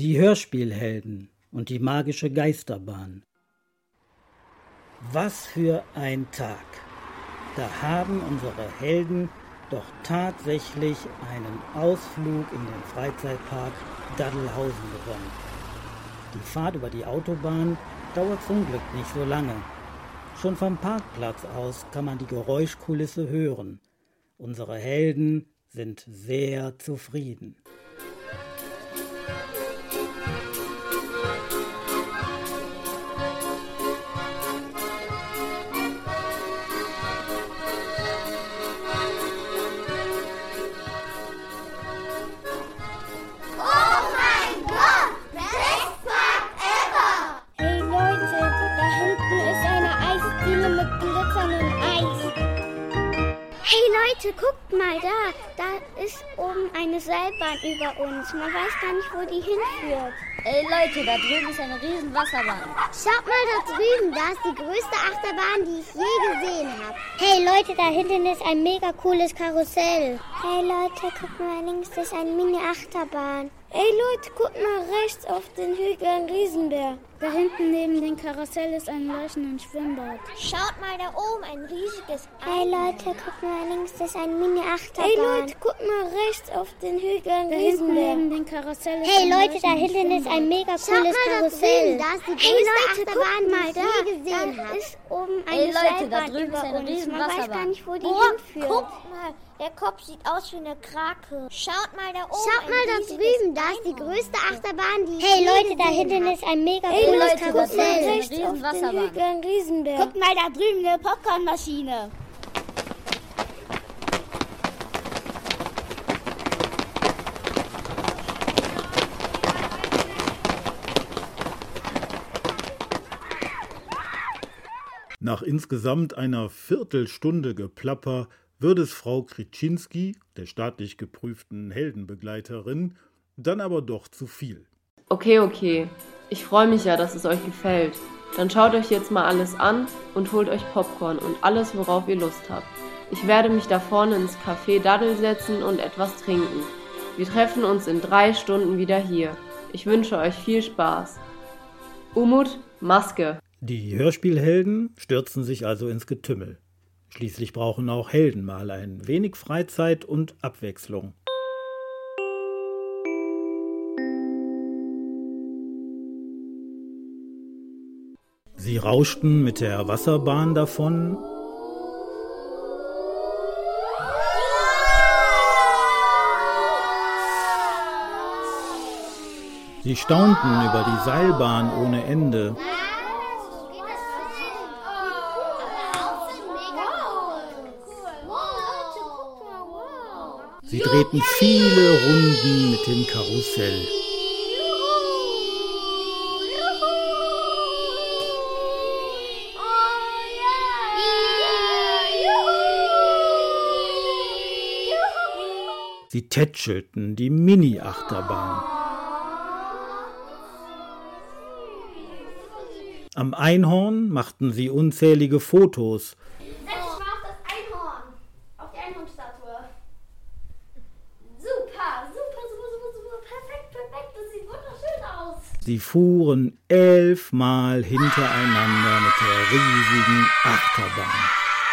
Die Hörspielhelden und die magische Geisterbahn. Was für ein Tag! Da haben unsere Helden doch tatsächlich einen Ausflug in den Freizeitpark Daddelhausen gewonnen. Die Fahrt über die Autobahn dauert zum Glück nicht so lange. Schon vom Parkplatz aus kann man die Geräuschkulisse hören. Unsere Helden sind sehr zufrieden. Leute, guckt mal da ist oben eine Seilbahn über uns. Man weiß gar nicht, wo die hinführt. Ey Leute, da drüben ist eine riesen Wasserbahn. Schaut mal da drüben, da ist die größte Achterbahn, die ich je gesehen habe. Hey Leute, da hinten ist ein mega cooles Karussell. Hey Leute, guckt mal, links ist eine Mini-Achterbahn. Ey Leute, guckt mal rechts auf den Hügel, ein Riesenbär. Da hinten neben dem Karussell ist ein leuchtendes Schwimmbad. Schaut mal da oben, ein riesiges Ei. Hey Leute, guckt mal, links ist eine Mini-Achterbahn. Ey Leute, guckt mal rechts auf den Hügel, ein Riesenbär. Neben dem Karussell ist hey Leute, da hinten ist ein mega cooles Karussell. Da ist die größte Achterbahn, die ich je gesehen habe. Ist oben eine Leute, da drüben ist eine riesen Wasserbahn. Man weiß gar nicht, wo die hinführt. Guckt mal, der Kopf sieht aus wie eine Krake. Schaut mal da oben. Schaut mal da drüben, da ist die größte Achterbahn, die ich je gesehen habe. Hey Leute, da hinten ist ein mega cooles Karussell. Rechts auf den Hügel, ein Riesenbär. Guckt mal da drüben, eine Popcornmaschine. Nach insgesamt einer Viertelstunde Geplapper wird es Frau Kryczinski, der staatlich geprüften Heldenbegleiterin, dann aber doch zu viel. Okay. Ich freue mich ja, dass es euch gefällt. Dann schaut euch jetzt mal alles an und holt euch Popcorn und alles, worauf ihr Lust habt. Ich werde mich da vorne ins Café Daddel setzen und etwas trinken. Wir treffen uns in 3 Stunden wieder hier. Ich wünsche euch viel Spaß. Umut, Maske. Die Hörspielhelden stürzen sich also ins Getümmel. Schließlich brauchen auch Helden mal ein wenig Freizeit und Abwechslung. Sie rauschten mit der Wasserbahn davon. Sie staunten über die Seilbahn ohne Ende. Sie drehten viele Runden mit dem Karussell. Sie tätschelten die Mini-Achterbahn. Am Einhorn machten sie unzählige Fotos. Setz dich mal auf das Einhorn. Auf die Einhornstatue. Super. Perfekt. Das sieht wunderschön aus. Sie fuhren 11 Mal hintereinander mit der riesigen Achterbahn.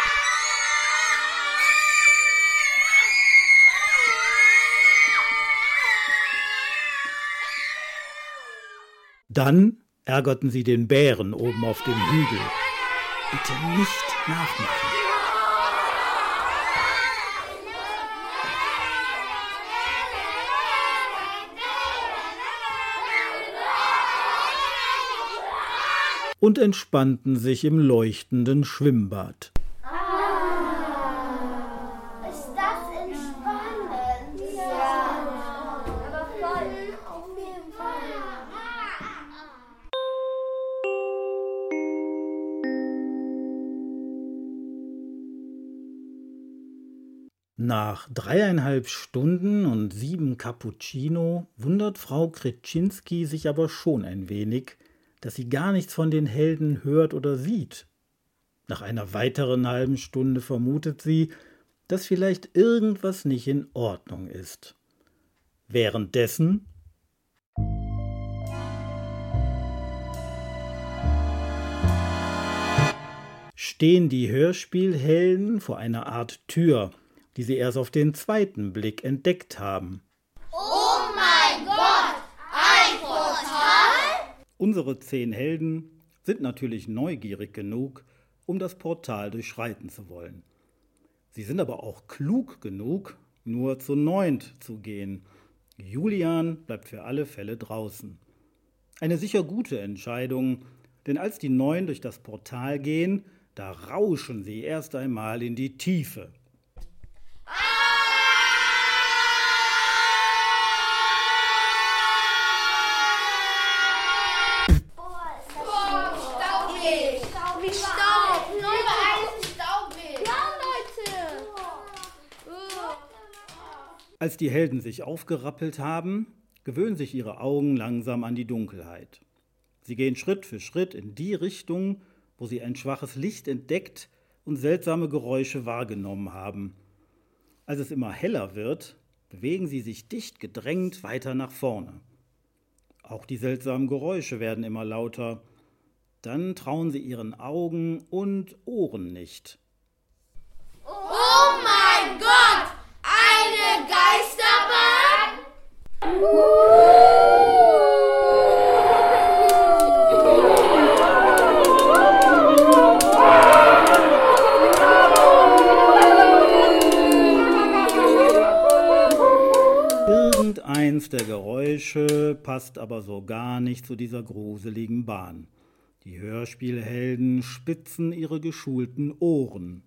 Dann ärgerten sie den Bären oben auf dem Hügel. Bitte nicht nachmachen. Und entspannten sich im leuchtenden Schwimmbad. Ist das entspannend? Ja. Aber voll. Auf jeden Fall. Nach 3,5 Stunden und 7 Cappuccino wundert Frau Kryczinski sich aber schon ein wenig, dass sie gar nichts von den Helden hört oder sieht. Nach einer weiteren halben Stunde vermutet sie, dass vielleicht irgendwas nicht in Ordnung ist. Währenddessen stehen die Hörspielhelden vor einer Art Tür, die sie erst auf den zweiten Blick entdeckt haben. Oh mein Gott, ein Portal? Unsere 10 Helden sind natürlich neugierig genug, um das Portal durchschreiten zu wollen. Sie sind aber auch klug genug, nur zu 9 zu gehen. Julian bleibt für alle Fälle draußen. Eine sicher gute Entscheidung, denn als die 9 durch das Portal gehen, da rauschen sie erst einmal in die Tiefe. Wie Staub! Überall ist staubig! Ja, Leute! Als die Helden sich aufgerappelt haben, gewöhnen sich ihre Augen langsam an die Dunkelheit. Sie gehen Schritt für Schritt in die Richtung, wo sie ein schwaches Licht entdeckt und seltsame Geräusche wahrgenommen haben. Als es immer heller wird, bewegen sie sich dicht gedrängt weiter nach vorne. Auch die seltsamen Geräusche werden immer lauter. Dann trauen sie ihren Augen und Ohren nicht. Oh mein Gott! Eine Geisterbahn? Irgendeins der Geräusche passt aber so gar nicht zu dieser gruseligen Bahn. Die Hörspielhelden spitzen ihre geschulten Ohren.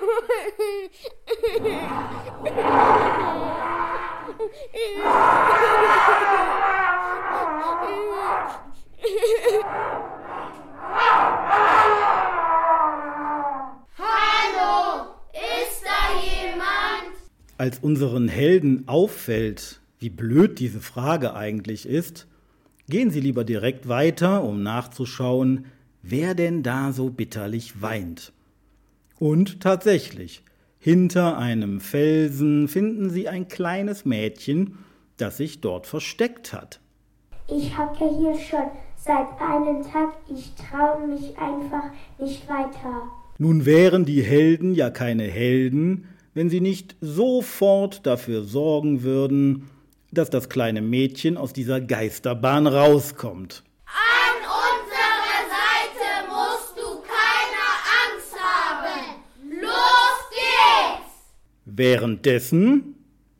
Hallo, ist da jemand? Als unseren Helden auffällt, wie blöd diese Frage eigentlich ist, gehen sie lieber direkt weiter, um nachzuschauen, wer denn da so bitterlich weint. Und tatsächlich, hinter einem Felsen finden sie ein kleines Mädchen, das sich dort versteckt hat. Ich hocke hier schon seit einem Tag. Ich traue mich einfach nicht weiter. Nun wären die Helden ja keine Helden, wenn sie nicht sofort dafür sorgen würden, dass das kleine Mädchen aus dieser Geisterbahn rauskommt. An unserer Seite musst du keine Angst haben. Los geht's! Währenddessen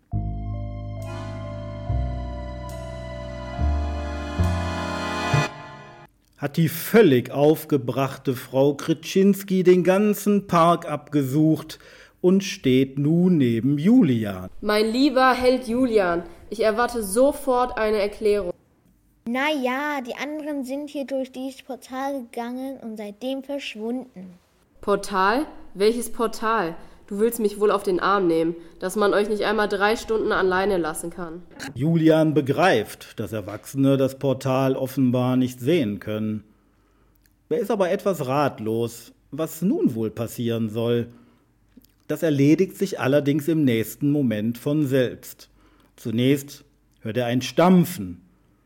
hat die völlig aufgebrachte Frau Kryczynski den ganzen Park abgesucht und steht nun neben Julian. Mein lieber Held Julian, ich erwarte sofort eine Erklärung. Naja, die anderen sind hier durch dieses Portal gegangen und seitdem verschwunden. Portal? Welches Portal? Du willst mich wohl auf den Arm nehmen, dass man euch nicht einmal 3 Stunden alleine lassen kann. Julian begreift, dass Erwachsene das Portal offenbar nicht sehen können. Er ist aber etwas ratlos, was nun wohl passieren soll. Das erledigt sich allerdings im nächsten Moment von selbst. Zunächst hört er ein Stampfen.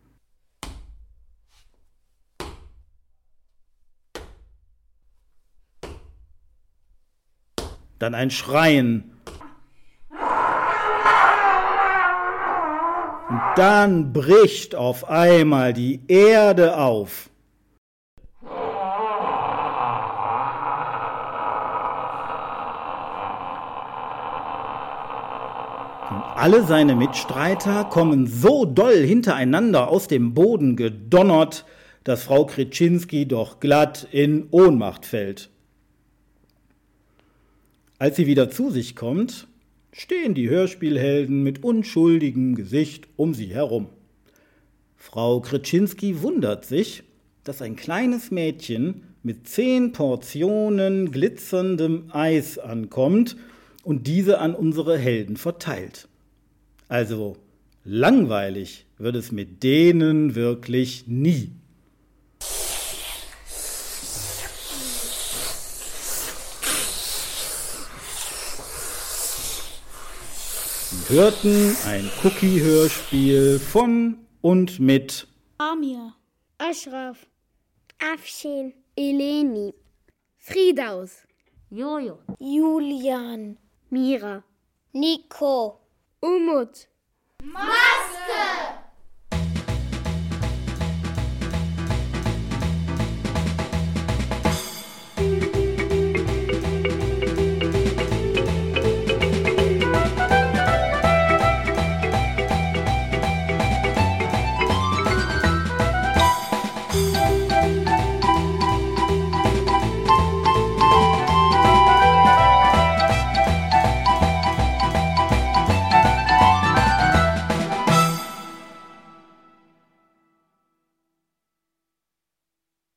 Dann ein Schreien. Und dann bricht auf einmal die Erde auf. Und alle seine Mitstreiter kommen so doll hintereinander aus dem Boden gedonnert, dass Frau Kryczynski doch glatt in Ohnmacht fällt. Als sie wieder zu sich kommt, stehen die Hörspielhelden mit unschuldigem Gesicht um sie herum. Frau Kryczynski wundert sich, dass ein kleines Mädchen mit 10 Portionen glitzerndem Eis ankommt und diese an unsere Helden verteilt. Also langweilig wird es mit denen wirklich nie. Sie hörten ein Cookie-Hörspiel von und mit Amir, Ashraf, Afshin, Eleni, Friedaus, Jojo. Julian. Mira. Nico. Umut. Maske!